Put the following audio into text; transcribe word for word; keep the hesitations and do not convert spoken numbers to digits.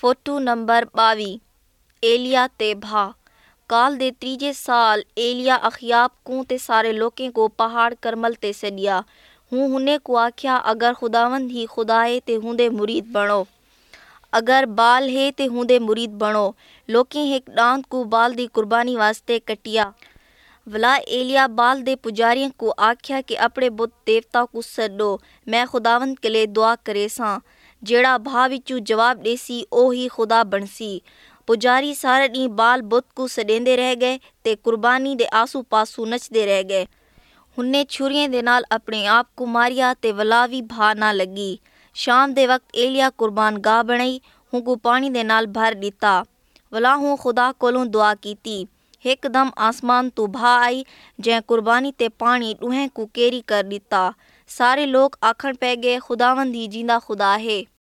Photo number बावी एलिया ते भा काल दे त्रीजे साल एलिया अखियाब को ते सारे लोकें को पहाड़ करमल ते सदिया हूँ हुने को आख्या अगर खुदावंद ही खुदा है ते हुंदे मुरीद बनो अगर बाल है ते हुंदे मुरीद बनो लोकें एक डांत को बाल दी कुर्बानी वास्ते कटिया वला एलिया बाल दे पुजारियों को आख्या कि अपने बुत देवता को सदो मैं खुदावंद के लिए दुआ करे सा जेड़ा भा विचू जवाब देसी ओ ही खुदा बनसी पुजारी सारे डी बाल बुत को सडेंदे रह गए ते कुर्बानी दे आसू पासू नचदे रह गए हुन्ने छुरियों दे नाल अपने आप को मारिया ते वलावी भा ना लगी शाम दे वक्त एलिया कुर्बान गा बनाई हूँ को पानी दे नाल भर दिता वला हूँ खुदा कोलों दुआ कीती एकदम आसमान तो भा आई जै कुर्बानी ते पानी दुहें को केरी कर दिता सारे लोग आखण पै गए खुदावंद ही जिंदा खुदा है।